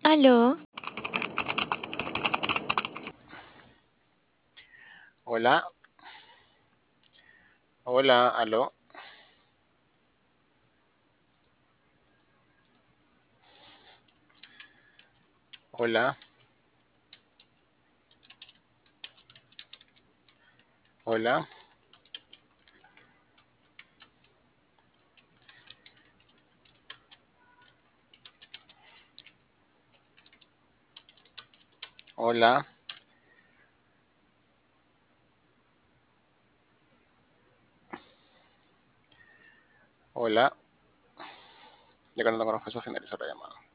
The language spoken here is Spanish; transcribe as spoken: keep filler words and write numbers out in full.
Aló, Hola, hola, aló, hola, hola, hola, hola. Ya que no te conozco, eso finalizar la llamada.